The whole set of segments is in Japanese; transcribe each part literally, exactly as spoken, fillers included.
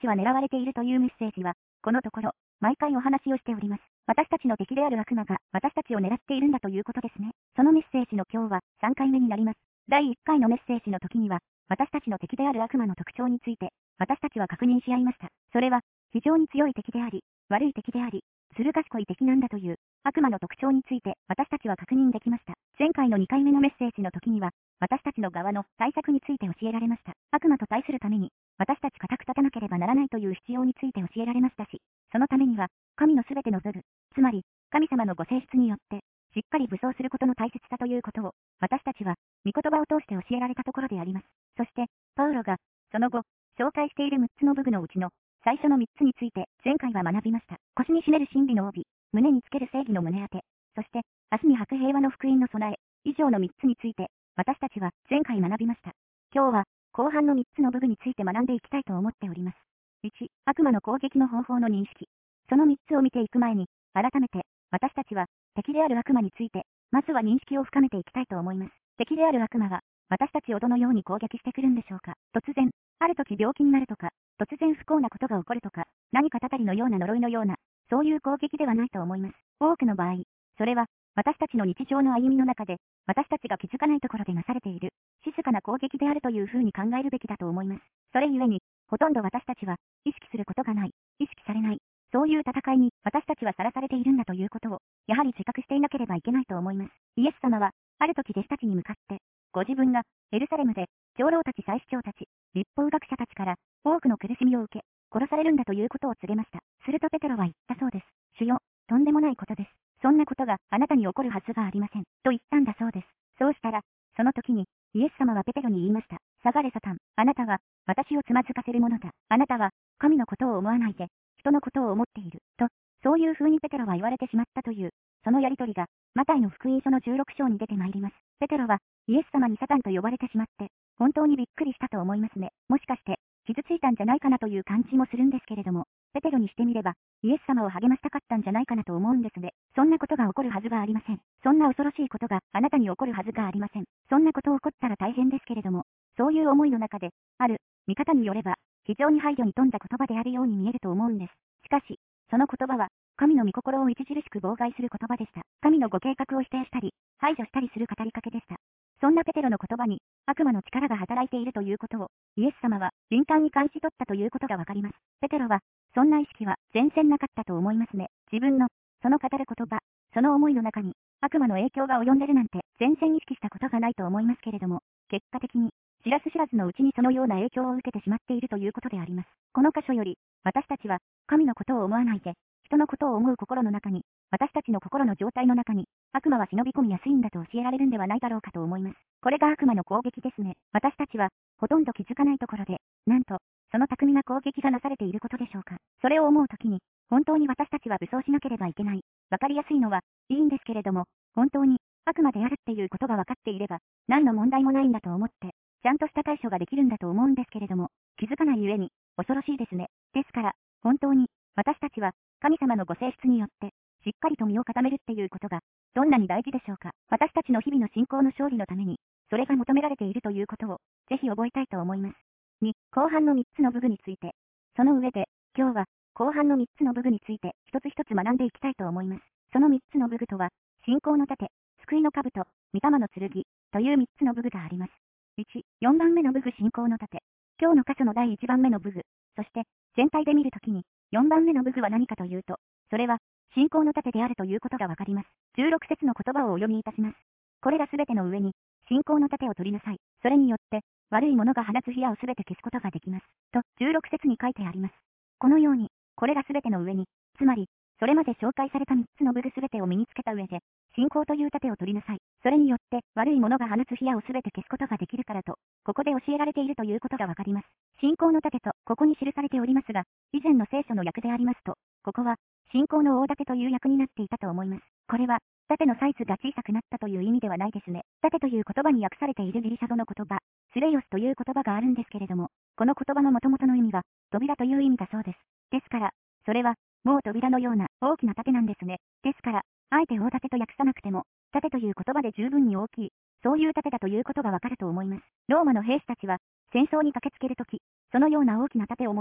ちは狙われているというメッセージは、このところ、毎回お話をしております。私たちの敵である悪魔が私たちを狙っているんだということですね。そのメッセージの今日はさんかいめになります。だいいっかいのメッセージの時には、私たちの敵である悪魔の特徴について、私たちは確認し合いました。それは、非常に強い敵であり、悪い敵であり、ずる賢い敵なんだという、悪魔の特徴について私たちは確認できました。前回のにかいめのメッセージの時には、私たちの側の対策について教えられました。悪魔と対するために、私たち固く立たなければならないという必要について教えられましたし、そのためには、神のすべての部分、つまり、神様のご性質によって、しっかり武装することの大切さということを、私たちは、御言葉を通して教えられたところであります。そして、パウロが、その後、紹介しているむっつの部分のうちの、最初のみっつについて、前回は学びました。腰に締める真理の帯、胸につける正義の胸当て、そして、明日に履く平和の福音の備え、以上のみっつについて、私たちは前回学びました。今日は、後半のみっつの部分について学んでいきたいと思っております。いち、悪魔の攻撃の方法の認識。そのみっつを見ていく前に、改めて、私たちは、敵である悪魔について、まずは認識を深めていきたいと思います。敵である悪魔は、私たちをどのように攻撃してくるんでしょうか。突然、ある時病気になるとか、突然不幸なことが起こるとか、何かたたりのような呪いのような、そういう攻撃ではないと思います。多くの場合、それは、私たちの日常の歩みの中で、私たちが気づかないところでなされている、静かな攻撃であるというふうに考えるべきだと思います。それゆえに、ほとんど私たちは、意識することがない、意識されない、そういう戦いに私たちはさらされているんだということを、やはり自覚していなければいけないと思います。イエス様は、ある時弟子たちに向かって、ご自分が、エルサレムで、長老たち祭司長たち、立法学者たちから、多くの苦しみを受け、殺されるんだということを告げました。するとペテロは言ったそうです。主よ、とんでもないことです。そんなことがあなたに起こるはずがありません。と言ったんだそうです。そうしたら、その時に、イエス様はペテロに言いました。下がれサタン。あなたは、私をつまずかせるものだ。あなたは、神のことを思わないで、人のことを思っている。と、そういう風にペテロは言われてしまったという、そのやりとりが、マタイの福音書のじゅうろく章に出てまいります。ペテロは、イエス様にサタンと呼ばれてしまって、本当にびっくりしたと思いますね。もしかして、傷ついたんじゃないかなという感じもするんですけれども、ペテロにしてみれば、イエス様を励ましたかったんじゃないかなと思うんですね。そんなことが起こるはずがありません。そんな恐ろしいことがあなたに起こるはずがありません。そんなこと起こったら大変ですけれども、そういう思いの中で、ある、見方によれば、非常に配慮に富んだ言葉であるように見えると思うんです。しかし、その言葉は、神の御心を著しく妨害する言葉でした。神のご計画を否定したり、排除したりする語りかけでした。そんなペテロの言葉に、悪魔の力が働いているということを、イエス様は敏感に感じ取ったということがわかります。ペテロは、そんな意識は全然なかったと思いますね。自分の、その語る言葉、その思いの中に、悪魔の影響が及んでるなんて全然意識したことがないと思いますけれども、結果的に、知らず知らずのうちにそのような影響を受けてしまっているということであります。この箇所より、私たちは、神のことを思わないで、人のことを思う心の中に、私たちの心の状態の中に、悪魔は忍び込みやすいんだと教えられるんではないだろうかと思います。これが悪魔の攻撃ですね。私たちは、ほとんど気づかないところで、なんと、その巧みな攻撃がなされていることでしょうか。それを思うときに、本当に私たちは武装しなければいけない。わかりやすいのは、いいんですけれども、本当に、悪魔であるっていうことが分かっていれば、何の問題もないんだと思って、ちゃんとした対処ができるんだと思うんですけれども、気づかないゆえに、恐ろしいですね。ですから、本当に、私たちは、神様のご性質によって、しっかりと身を固めるっていうことが、どんなに大事でしょうか。私たちの日々の信仰の勝利のために、それが求められているということを、ぜひ覚えたいと思います。に、後半のみっつの部分について。その上で、今日は、後半のみっつの部分について、一つ一つ学んでいきたいと思います。そのみっつの部分とは、信仰の盾、救いの兜、御霊の剣、というみっつの部分があります。いち、よんばんめの部分信仰の盾。今日の箇所のだいいちばんめの部分、そして、全体で見るときに、よんばんめの部分は何かというと、それは、信仰の盾であるということがわかります。じゅうろく節の言葉をお読みいたします。これらすべての上に、信仰の盾を取りなさい。それによって、悪い者が放つ火矢をすべて消すことができます。と、じゅうろく節に書いてあります。このように、これらすべての上に、つまり、それまで紹介されたみっつの武具すべてを身につけた上で、信仰という盾を取りなさい。それによって、悪い者が放つ火矢をすべて消すことができるからと、ここで教えられているということがわかります。信仰の盾と、ここに記されておりますが、以前の聖書の訳でありますと、ここは、信仰の大盾という訳になっていたと思います。これは、盾のサイズが小さくなったという意味ではないですね。盾という言葉に訳されているギリシャ語の言葉、スレイオスという言葉があるんですけれども、この言葉の元々の意味は、扉という意味だそうです。ですから、それは、もう扉のような大きな盾なんですね。ですから、あえて大盾と訳さなくても、盾という言葉で十分に大きい、そういう盾だということがわかると思います。ローマの兵士たちは、戦争に駆けつけるとき、そのような大きな盾を持って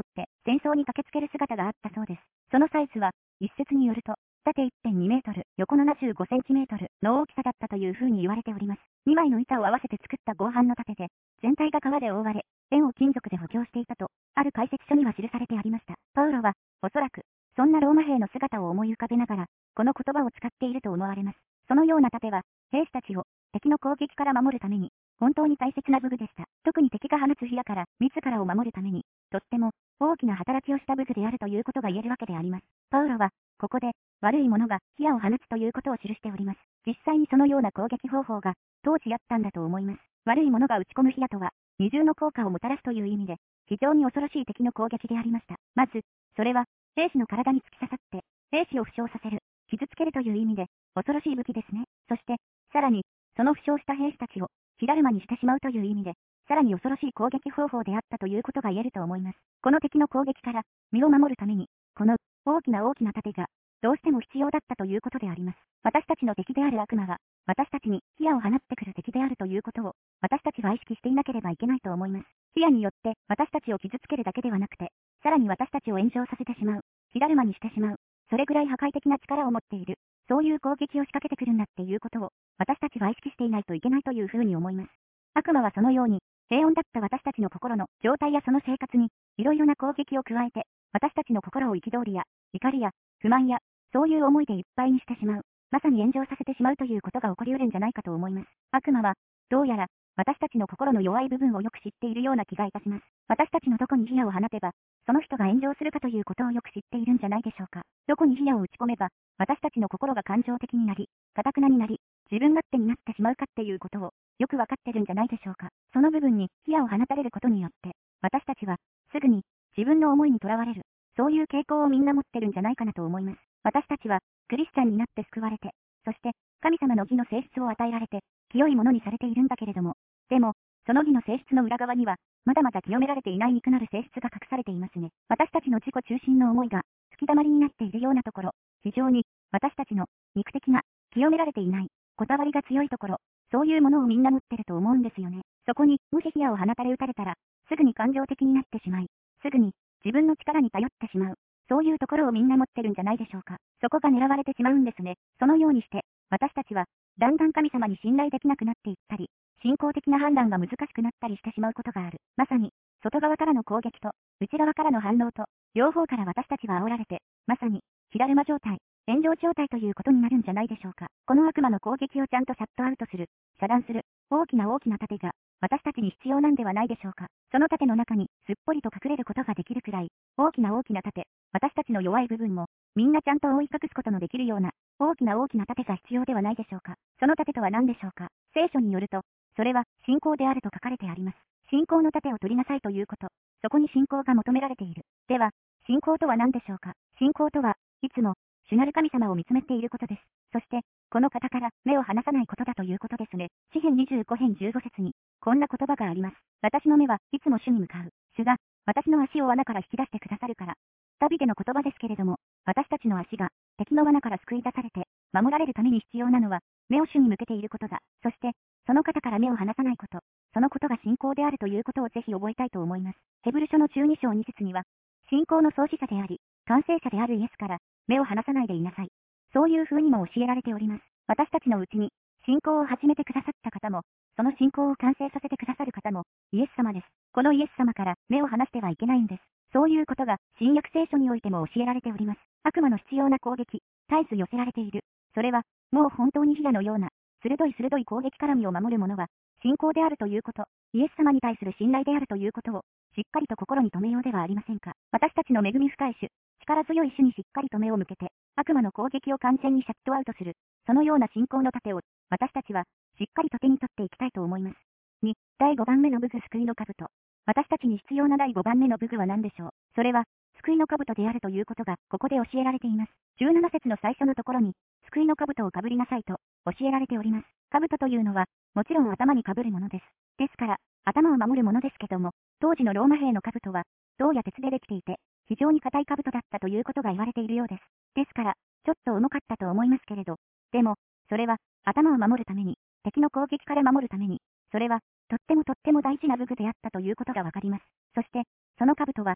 戦争に駆けつける姿があったそうです。そのサイズは、一説によると、縦 いってんにメートル、横ななじゅうごセンチメートルの大きさだったという風に言われております。にまいの板を合わせて作った合板の盾で、全体が革で覆われ、円を金属で補強していたと、ある解説書には記されてありました。パウロは、おそらく、そんなローマ兵の姿を思い浮かべながら、この言葉を使っていると思われます。そのような盾は、兵士たちを敵の攻撃から守るために、本当に大切な武具でした。特に敵が放つ火矢から自らを守るために、とっても大きな働きをした武具であるということが言えるわけであります。パウロは、ここで、悪い者が火矢を放つということを記しております。実際にそのような攻撃方法が、当時あったんだと思います。悪い者が打ち込む火矢とは、二重の効果をもたらすという意味で、非常に恐ろしい敵の攻撃でありました。まず、それは、兵士の体に突き刺さって、兵士を負傷させる、傷つけるという意味で、恐ろしい武器ですね。そして、さらに、その負傷した兵士たちを、火だるまにしてしまうという意味で、さらに恐ろしい攻撃方法であったということが言えると思います。この敵の攻撃から身を守るために、この大きな大きな盾がどうしても必要だったということであります。私たちの敵である悪魔は、私たちに火矢を放ってくる敵であるということを、私たちは意識していなければいけないと思います。火矢によって私たちを傷つけるだけではなくて、さらに私たちを炎上させてしまう、火だるまにしてしまう、それぐらい破壊的な力を持っている、そういう攻撃を仕掛けてくるんだっていうことを、私たちは意識していないといけないというふうに思います。悪魔はそのように、平穏だった私たちの心の状態やその生活に、いろいろな攻撃を加えて、私たちの心を憤りや、怒りや、不満や、そういう思いでいっぱいにしてしまう。まさに炎上させてしまうということが起こり得るんじゃないかと思います。悪魔は、どうやら、私たちの心の弱い部分をよく知っているような気がいたします。私たちのどこに火矢を放てば、その人が炎上するかということをよく知っているんじゃないでしょうか。どこに火矢を打ち込めば、私たちの心が感情的になり、堅くなになり、自分勝手になってしまうかっていうことを、よくわかってるんじゃないでしょうか。その部分に火矢を放たれることによって、私たちは、すぐに、自分の思いにとらわれる、そういう傾向をみんな持ってるんじゃないかなと思います。私たちは、クリスチャンになって救われて、そして、神様の義の性質を与えられて、清いものにされているんだけれども、でも、その義の性質の裏側には、まだまだ清められていない憎なる性質が隠されていますね。私たちの自己中心の思いが、吹き溜まりになっているようなところ、非常に、私たちの、肉的な、清められていない、こだわりが強いところ、そういうものをみんな持ってると思うんですよね。そこに、もし火矢を放たれ撃たれたら、すぐに感情的になってしまい、すぐに、自分の力に頼ってしまう。そういうところをみんな持ってるんじゃないでしょうか。そこが狙われてしまうんですね。そのようにして、私たちは、だんだん神様に信頼できなくなっていったり、信仰的な判断が難しくなったりしてしまうことがある。まさに、外側からの攻撃と、内側からの反応と、両方から私たちは煽られて、まさに、火だるま状態、炎上状態ということになるんじゃないでしょうか。この悪魔の攻撃をちゃんとシャットアウトする、遮断する、大きな大きな盾が、私たちに必要なんではないでしょうか。その盾の中に、すっぽりと隠れることができるくらい、大きな大きな盾、私たちの弱い部分も、みんなちゃんと覆い隠すことのできるような、大きな大きな盾が必要ではないでしょうか。その盾とは何でしょうか。聖書によると、それは信仰であると書かれてあります。信仰の盾を取りなさいということ。そこに信仰が求められている。では、信仰とは何でしょうか。信仰とは、いつも、主なる神様を見つめていることです。そして、この方から目を離さないことだということですね。詩編にじゅうご編じゅうご節に、こんな言葉があります。私の目はいつも主に向かう。主が、私の足を罠から引き出してくださるから。ダビデの言葉ですけれども、私たちの足が敵の罠から救い出されて、守られるために必要なのは、目を主に向けていることだ。そして、その方から目を離さないこと、そのことが信仰であるということをぜひ覚えたいと思います。ヘブル書のじゅうに章に節には、信仰の創始者であり、完成者であるイエスから、目を離さないでいなさい。そういう風にも教えられております。私たちのうちに、信仰を始めてくださった方も、その信仰を完成させてくださる方も、イエス様です。このイエス様から目を離してはいけないんです。そういうことが、新約聖書においても教えられております。悪魔の必要な攻撃、絶えず寄せられている。それは、もう本当に火矢のような、鋭い鋭い攻撃から身を守る者は、信仰であるということ、イエス様に対する信頼であるということを、しっかりと心に留めようではありませんか。私たちの恵み深い主、力強い主にしっかりと目を向けて、悪魔の攻撃を完全にシャットアウトする、そのような信仰の盾を、私たちは、しっかりと手に取っていきたいと思います。に、だいごばんめの武具救いの兜。私たちに必要なだいごばんめの武具は何でしょう。それは、救いの兜であるということが、ここで教えられています。じゅうなな節の最初のところに、救いの兜をかぶりなさいと、教えられております。兜というのは、もちろん頭にかぶるものです。ですから、頭を守るものですけども、当時のローマ兵の兜は、銅や鉄でできていて、非常に硬い兜だったということが言われているようです。ですから、ちょっと重かったと思いますけれど、でも、それは、頭を守るために、敵の攻撃から守るために、それは、とってもとっても大事な武具であったということがわかります。そして、その兜は、救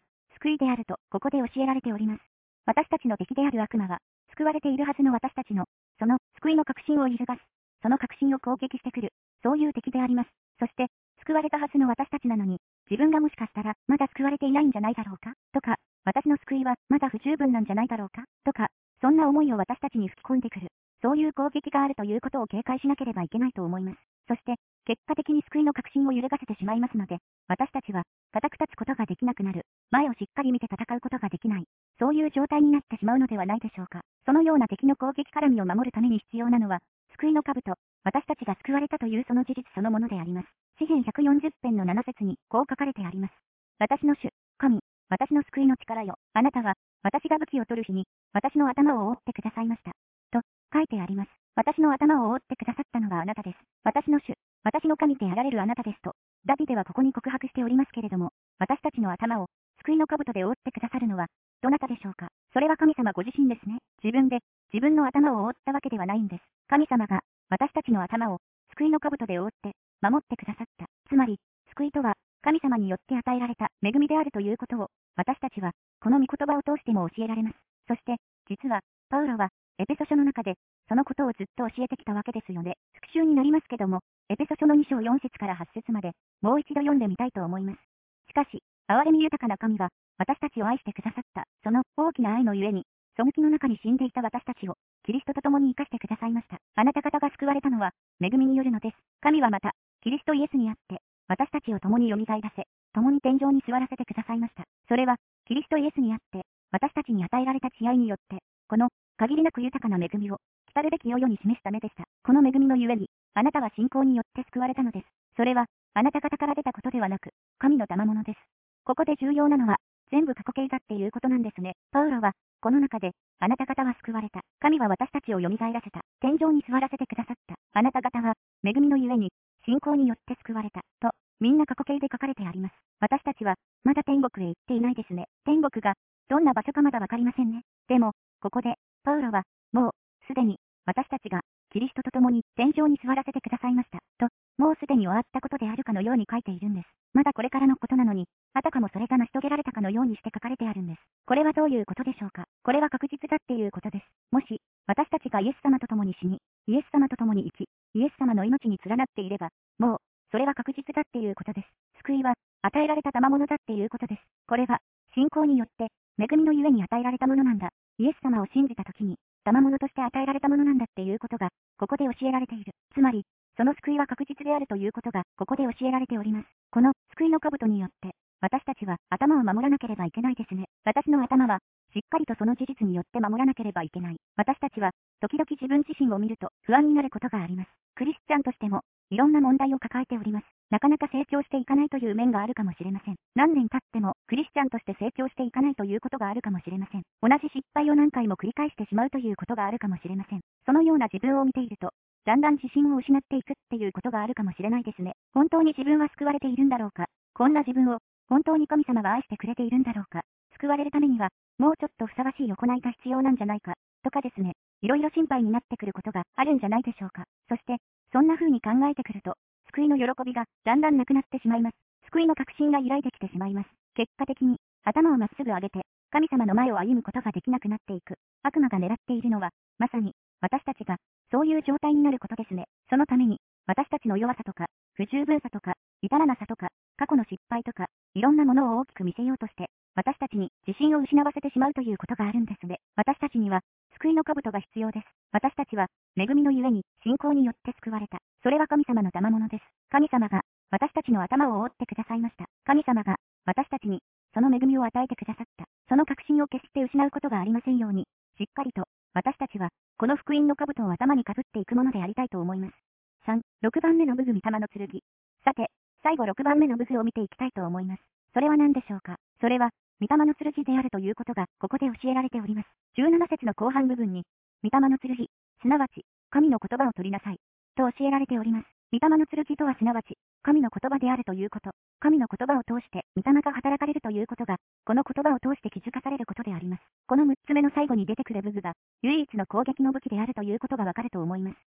救いであると、ここで教えられております。私たちの敵である悪魔は、救われているはずの私たちの、その救いの確信を揺るがす。その確信を攻撃してくる。そういう敵であります。そして、救われたはずの私たちなのに、自分がもしかしたら、まだ救われていないんじゃないだろうかとか、私の救いは、まだ不十分なんじゃないだろうかとか、そんな思いを私たちに吹き込んでくる。そういう攻撃があるということを警戒しなければいけないと思います。そして、結果的に救いの確信を揺るがせてしまいますので、私たちは、固く立つことができなくなる。前をしっかり見て戦うことができない。そういう状態になってしまうのではないでしょうか。そのような敵の攻撃から身を守るために必要なのは、救いの兜、私たちが救われたというその事実そのものであります。詩編ひゃくよんじゅっ編のなな節に、こう書かれてあります。私の主、神、私の救いの力よ。あなたは、私が武器を取る日に、私の頭を覆ってくださいました。と、書いてあります。私の頭を覆ってくださったのはあなたです。私の主、私の神であられるあなたですと、ダビデはここに告白しておりますけれども、私たちの頭を、救いの兜で覆ってくださるのは、どなたでしょうか。それは神様ご自身ですね。自分で、自分の頭を覆ったわけではないんです。神様が、私たちの頭を、救いの兜で覆って、守ってくださった。つまり、救いとは、神様によって与えられた恵みであるということを、私たちは、この御言葉を通しても教えられます。そして、実は、パウロは、エペソ書の中で、そのことをずっと教えてきたわけですよね。復習になりますけども、エペソ書のに章よん節からはち節まで、もう一度読んでみたいと思います。しかし、憐れみ豊かな神は、私たちを愛してくださった、その大きな愛のゆえに、背きの中に死んでいた私たちを、キリストと共に生かしてくださいました。あなた方が救われたのは、恵みによるのです。神はまた、キリストイエスにあって、私たちを共に蘇らせ、共に天井に座らせてくださいました。それは、キリストイエスにあって、私たちに与えられた慈愛によって、この、限りなく豊かな恵みを、来るべき世々に示すためでした。この恵みのゆえに、あなたは信仰によって救われたのです。それは、あなた方から出たことではなく、神の賜物です。ここで重要なのは、全部過去形だっていうことなんですね。パウロは、この中で、あなた方は救われた。神は私たちを蘇らせた。天井に座らせてくださった。あなた方は、恵みのゆえに、信仰によって救われた。と、みんな過去形で書かれてあります。私たちは、まだ天国へ行っていないですね。天国が、どんな場所かまだわかりませんね。でも、ここで、パウロは、もう、すでに、私たちが、キリストと共に天井に座らせてくださいました。と、もうすでに終わったことであるかのように書いているんです。まだこれからのことなのに、あたかもそれが成し遂げられたかのようにして書かれてあるんです。これはどういうことでしょうか。これは確実だっていうことです。もし、私たちがイエス様と共に死に、イエス様と共に生き、イエス様の命に連なっていれば、もう、それは確実だっていうことです。救いは、与えられた賜物だっていうことです。これは、信仰によって、恵みのゆえに与えられたものなんだ。イエス様を信じたときに、賜物として与えられたものなんだっていうことが、ここで教えられている。つまり、その救いは確実であるということが、ここで教えられております。この救いの兜によって、私たちは頭を守らなければいけないですね。私の頭は、しっかりとその事実によって守らなければいけない。私たちは、時々自分自身を見ると不安になることがあります。クリスチャンとしても、いろんな問題を抱えております。なかなか成長していかないという面があるかもしれません。何年経っても、クリスチャンとして成長していかないということがあるかもしれません。同じ失敗を何回も繰り返してしまうということがあるかもしれません。そのような自分を見ていると、だんだん自信を失っていくっていうことがあるかもしれないですね。本当に自分は救われているんだろうか。こんな自分を、本当に神様が愛してくれているんだろうか。救われるためには、もうちょっとふさわしい行いが必要なんじゃないか。とかですね。いろいろ心配になってくることがあるんじゃないでしょうか。そして、そんな風に考えてくると、救いの喜びがだんだんなくなってしまいます。救いの確信が揺らいできてしまいます。結果的に、頭をまっすぐ上げて、神様の前を歩むことができなくなっていく。悪魔が狙っているのは、まさに、私たちが、そういう状態になることですね。そのために、私たちの弱さとか、不十分さとか、至らなさとか、過去の失敗とか、いろんなものを大きく見せようとして、私たちに自信を失わせてしまうということがあるんですね。私たちには、救いの兜が必要です。私たちは、恵みのゆえに、信仰によって救われた。それは神様の賜物です。神様が、私たちの頭を覆ってくださいました。神様が、私たちに、その恵みを与えてくださった。その確信を決して失うことがありませんように、しっかりと、私たちは、この福音の兜を頭にかぶっていくものでありたいと思います。さん、ろくばんめの武具御霊の剣。さて、最後ろくばんめの武具を見ていきたいと思います。それは何でしょうか。それは、御霊の剣であるということが、ここで教えられております。じゅうなな節の後半部分に、御霊の剣、すなわち、神の言葉を取りなさい、と教えられております。御霊の剣とはすなわち、神の言葉であるということ、神の言葉を通して、御霊が働かれるということが、この言葉を通して気づかされることであります。このむっつめの最後に出てくる武具が、唯一の攻撃の武器であるということがわかると思います。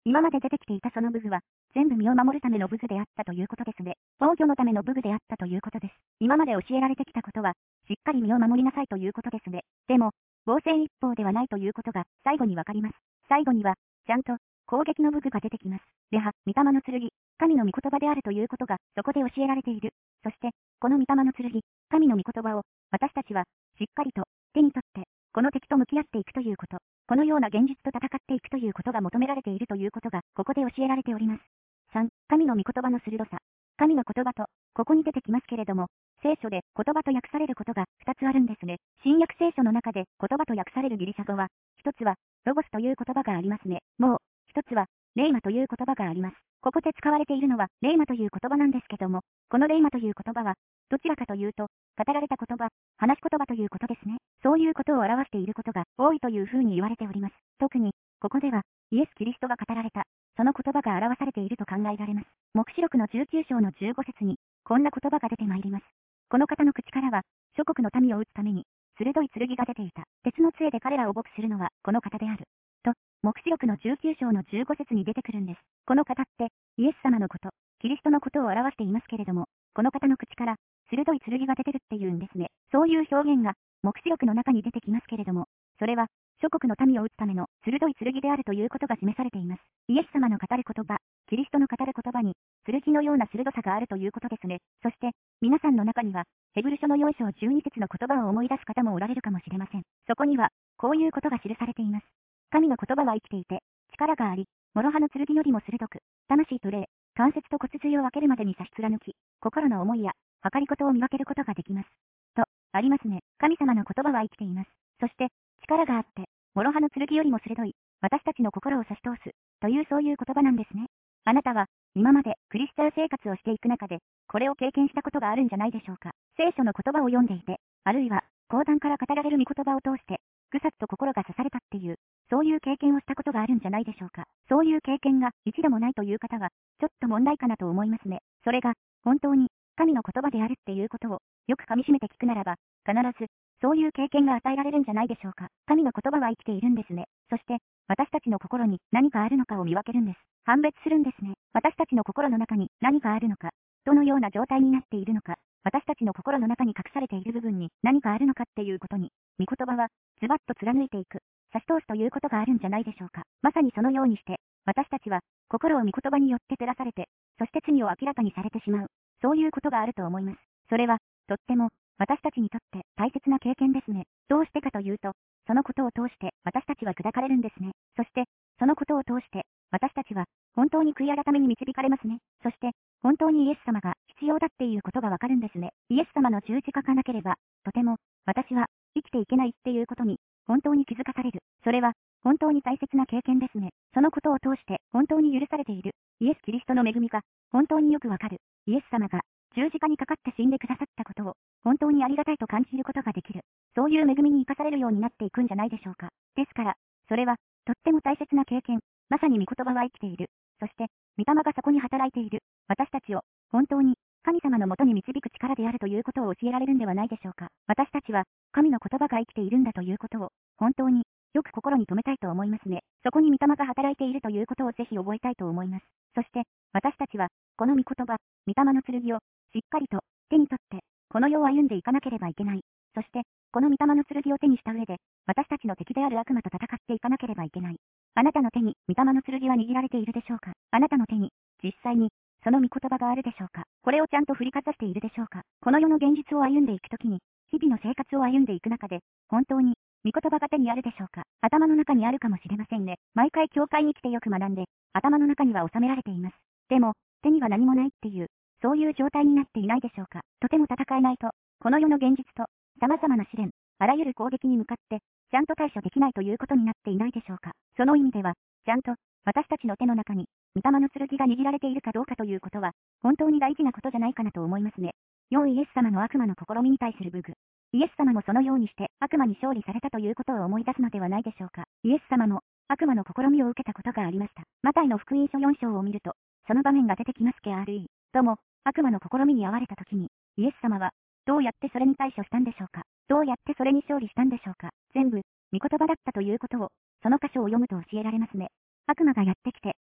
今まで出てきていたその武具は、全部身を守るための武具であったということですね。防御のための武具であったということです。今まで教えられてきたことは、しっかり身を守りなさいということですね。でも、防戦一方ではないということが最後にわかります。最後には、ちゃんと攻撃の武具が出てきます。では、御霊の剣、神の御言葉であるということがそこで教えられている。そして、この御霊の剣、神の御言葉を私たちはしっかりと手に取って、この敵と向き合っていくということ、このような現実と戦っていくということが求められているということがここで教えられております。さん、神の御言葉の鋭さ。神の言葉と、ここに出てきますけれども、聖書で言葉と訳されることがふたつあるんですね。新約聖書の中で言葉と訳されるギリシャ語は、ひとつは、ロゴスという言葉がありますね。もう、ひとつは、レイマという言葉があります。ここで使われているのは、レイマという言葉なんですけども、このレイマという言葉は、どちらかというと、語られた言葉、話し言葉ということですね。そういうことを表していることが多いというふうに言われております。特に、ここでは、イエス・キリストが語られた、その言葉が表されていると考えられます。黙示録のじゅうきゅう章のじゅうご節に、こんな言葉が出てまいります。この方の口からは、諸国の民を打つために、鋭い剣が出ていた。鉄の杖で彼らを牧するのは、この方である。と、黙示録のじゅうきゅう章のじゅうご節に出てくるんです。この方って、イエス様のこと、キリストのことを表していますけれども、この方の口から、鋭い剣が出てるっていうんですね。そういう表現が、黙示録の中に出てきますけれども、それは、諸国の民を打つための鋭い剣であるということが示されています。イエス様の語る言葉、キリストの語る言葉に、剣のような鋭さがあるということですね。そして、皆さんの中には、ヘブル書のよん章じゅうに節の言葉を思い出す方もおられるかもしれません。そこには、こういうことが記されています。神の言葉は生きていて、力があり、諸刃の剣よりも鋭く、魂と霊、関節と骨髄を分けるまでに差し貫き、心の思いや、計り事を見分けることができます。と、ありますね。神様の言葉は生きています。そして、力があって、諸刃の剣よりも鋭い、私たちの心を差し通す、というそういう言葉なんですね。あなたは、今までクリスチャン生活をしていく中で、これを経験したことがあるんじゃないでしょうか。聖書の言葉を読んでいて、あるいは、講談から語られる御言葉を通して、ぐさっと心が刺されたっていう、そういう経験をしたことがあるんじゃないでしょうか。そういう経験が一度もないという方は、ちょっと問題かなと思いますね。それが、本当に、神の言葉であるっていうことを、よく噛み締めて聞くならば、必ず、そういう経験が与えられるんじゃないでしょうか。神の言葉は生きているんですね。そして、私たちの心に何かあるのかを見分けるんです。判別するんですね。私たちの心の中に何かあるのか、どのような状態になっているのか、私たちの心の中に隠されている部分に何かあるのかっていうことに、御言葉は、ズバッと貫いていく、差し通すということがあるんじゃないでしょうか。まさにそのようにして、私たちは、心を御言葉によって照らされて、そして罪を明らかにされてしまう。そういうことがあると思います。それは、とっても、私たちにとって大切な経験ですね。どうしてかというと、そのことを通して私たちは砕かれるんですね。そして、そのことを通して、私たちは本当に悔い改めに導かれますね。そして、本当にイエス様が必要だっていうことがわかるんですね。イエス様の十字架がなければ、とても、私は生きていけないっていうことに、本当に気づかされる。それは、本当に大切な経験ですね。そのことを通して、本当に許されている。イエス・キリストの恵みが、本当によくわかる。イエス様が、十字架にかかって死んでくださったことを、本当にありがたいと感じることができる。そういう恵みに生かされるようになっていくんじゃないでしょうか。ですから、それは、とっても大切な経験。まさに御言葉は生きている。そして、御霊がそこに働いている。私たちを、本当に、神様のもとに導く力であるということを教えられるんではないでしょうか。私たちは、神の言葉が生きているんだということを、本当に、よく心に留めたいと思いますね。そこに御霊が働いているということをぜひ覚えたいと思います。そして、私たちは、この御言葉、御霊の剣を、しっかりと、手に取って、この世を歩んでいかなければいけない。そして、この御霊の剣を手にした上で、私たちの敵である悪魔と戦っていかなければいけない。あなたの手に御霊の剣は握られているでしょうか。あなたの手に、実際に、その御言葉があるでしょうか。これをちゃんと振りかざしているでしょうか。この世の現実を歩んでいくときに、日々の生活を歩んでいく中で、本当に、御言葉が手にあるでしょうか。頭の中にあるかもしれませんね。毎回教会に来てよく学んで、頭の中には収められています。でも、手には何もないっていう、そういう状態になっていないでしょうか。とても戦えないと、この世の現実と、様々な試練、あらゆる攻撃に向かって、ちゃんと対処できないということになっていないでしょうか。その意味では、ちゃんと、私たちの手の中に、御霊の剣が握られているかどうかということは、本当に大事なことじゃないかなと思いますね。よんイエス様の悪魔の試みに対する武具。イエス様もそのようにして悪魔に勝利されたということを思い出すのではないでしょうか。イエス様も悪魔の試みを受けたことがありました。マタイの福音書よん章を見ると、その場面が出てきますけあるい。とも、悪魔の試みに遭われた時に、イエス様は、どうやってそれに対処したんでしょうか。どうやってそれに勝利したんでしょうか。全部、御言葉だったということを、その箇所を読むと教えられますね。悪魔がやってきて、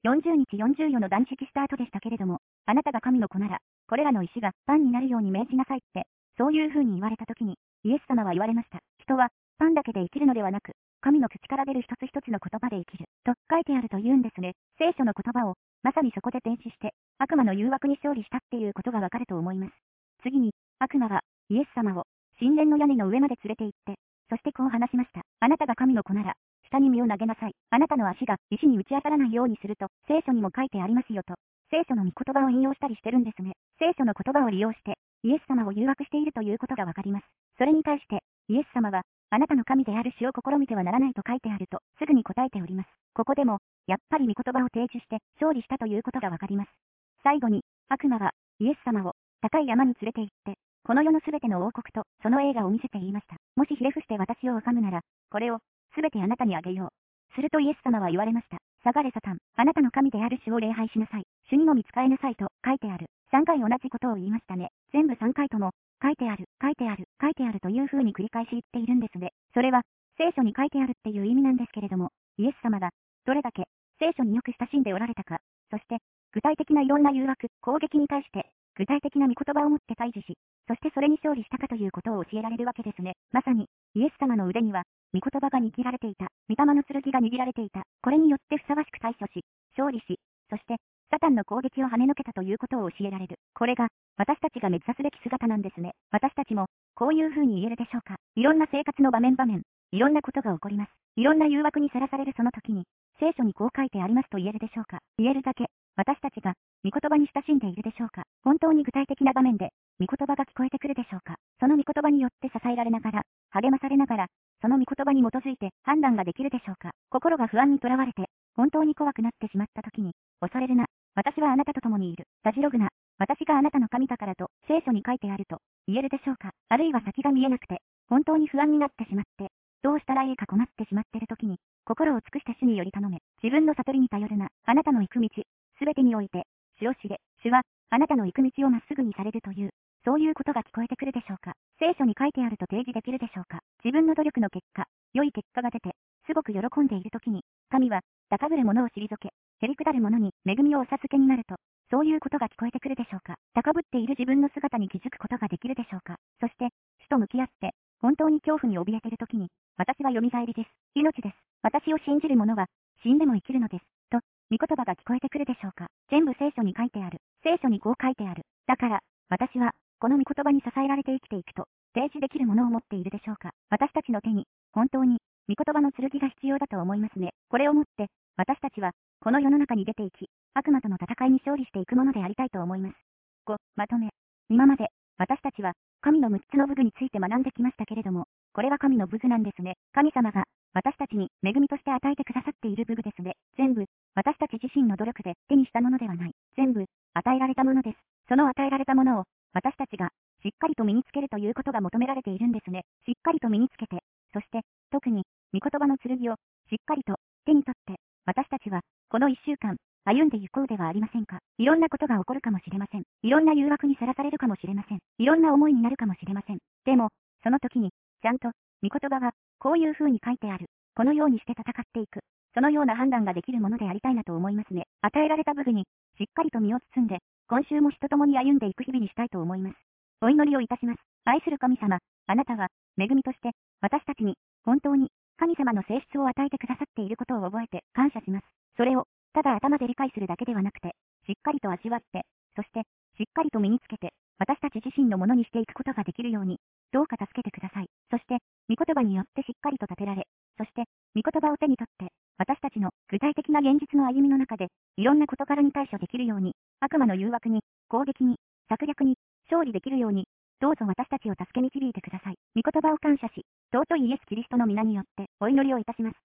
よんじゅうにちよんじゅうよの断食した後でしたけれども、あなたが神の子なら、これらの石がパンになるように命じなさいって、そういう風に言われた時に、イエス様は言われました。人は、パンだけで生きるのではなく、神の口から出る一つ一つの言葉で生きる、と書いてあると言うんですね。聖書の言葉を、まさにそこで転視して、悪魔の誘惑に勝利したっていうことがわかると思います。次に、悪魔は、イエス様を、神殿の屋根の上まで連れて行って、そしてこう話しました。あなたが神の子なら、下に身を投げなさい。あなたの足が石に打ち当たらないようにすると、聖書にも書いてありますよと。聖書の御言葉を引用したりしてるんですね。聖書の言葉を利用して、イエス様を誘惑しているということがわかります。それに対して、イエス様は、あなたの神である主を試みてはならないと書いてあると、すぐに答えております。ここでも、やっぱり御言葉を提示して、勝利したということがわかります。最後に、悪魔は、イエス様を、高い山に連れて行って、この世のすべての王国と、その栄華を見せて言いました。もしひれ伏して私を拝むなら、これを、すべてあなたにあげよう。するとイエス様は言われました。下がれサタン。あなたの神である主を礼拝しなさい。主にのみ仕えなさいと書いてある。さんかい同じことを言いましたね。全部さんかいとも、書いてある、書いてある、書いてあるという風に繰り返し言っているんですね。それは、聖書に書いてあるっていう意味なんですけれども、イエス様が、どれだけ、聖書によく親しんでおられたか、そして、具体的ないろんな誘惑、攻撃に対して、具体的な御言葉を持って対峙し、そしてそれに勝利したかということを教えられるわけですね。まさに、イエス様の腕には、御言葉が握られていた、御霊の剣が握られていた、これによってふさわしく対処し、勝利し、そして、サタンの攻撃を跳ねのけたということを教えられる。これが、私たちが目指すべき姿なんですね。私たちも、こういう風に言えるでしょうか。いろんな生活の場面場面、いろんなことが起こります。いろんな誘惑にさらされるその時に、聖書にこう書いてありますと言えるでしょうか。言えるだけ、私たちが、御言葉に親しんでいるでしょうか。本当に具体的な場面で、御言葉が聞こえてくるでしょうか。その御言葉によって支えられながら、励まされながら、その御言葉に基づいて判断ができるでしょうか。心が不安にとらわれて、本当に怖くなってしまった時に、恐れるな。私はあなたと共にいる。たじろぐな。私があなたの神だからと、聖書に書いてあると、言えるでしょうか。あるいは先が見えなくて、本当に不安になってしまって、どうしたらいいか困ってしまっている時に、心を尽くして主により頼め。自分の悟りに頼るな。あなたの行く道、すべてにおいて、主を知れ。主は、あなたの行く道をまっすぐにされるという、そういうことが聞こえてくるでしょうか。聖書に書いてあると提示できるでしょうか。自分の努力の結果、良い結果が出て、すごく喜んでいる時に、神は、高ぶる者を退け、へりくだる者に恵みをお授けになると、そういうことが聞こえてくるでしょうか。高ぶっている自分の姿に気づくことができるでしょうか。そして、主と向き合って、本当に恐怖に怯えている時に、私は蘇りです。命です。私を信じる者は、死んでも生きるのです。と、御言葉が聞こえてくるでしょうか。全部聖書に書いてある。聖書にこう書いてある。だから、私は、この御言葉に支えられて生きていくと、提示できるものを持っているでしょうか。私たちの手に、本当に、御言葉の剣が必要だと思いますね。これをもって、私たちは、この世の中に出ていき、悪魔との戦いに勝利していくものでありたいと思います。ご、まとめ。今まで、私たちは、神のむっつの武具について学んできましたけれども、これは神の武具なんですね。神様が、私たちに恵みとして与えてくださっている武具ですね。全部、私たち自身の努力で手にしたものではない。全部、与えられたものです。その与えられたものを、私たちが、しっかりと身につけるということが求められているんですね。しっかりと身につけて、そして、特に、御言葉の剣を、しっかりと、手に取って、私たちは、この一週間、歩んで行こうではありませんか。いろんなことが起こるかもしれません。いろんな誘惑にさらされるかもしれません。いろんな思いになるかもしれません。でも、その時に、ちゃんと、御言葉は、こういう風に書いてある。このようにして戦っていく。そのような判断ができるものでありたいなと思いますね。与えられた武具に、しっかりと身を包んで、今週も人共に歩んでいく日々にしたいと思います。お祈りをいたします。愛する神様、あなたは、恵みとして、私たちに、本当に、神様の性質を与えてくださっていることを覚えて感謝します。それを、ただ頭で理解するだけではなくて、しっかりと味わって、そして、しっかりと身につけて、私たち自身のものにしていくことができるように、どうか助けてください。そして、御言葉によってしっかりと立てられ、そして、御言葉を手に取って、私たちの具体的な現実の歩みの中で、いろんな事柄に対処できるように、悪魔の誘惑に、攻撃に、策略に、勝利できるように、どうぞ私たちを助け導いてください。御言葉を感謝し、尊いイエス・キリストの皆によってお祈りをいたします。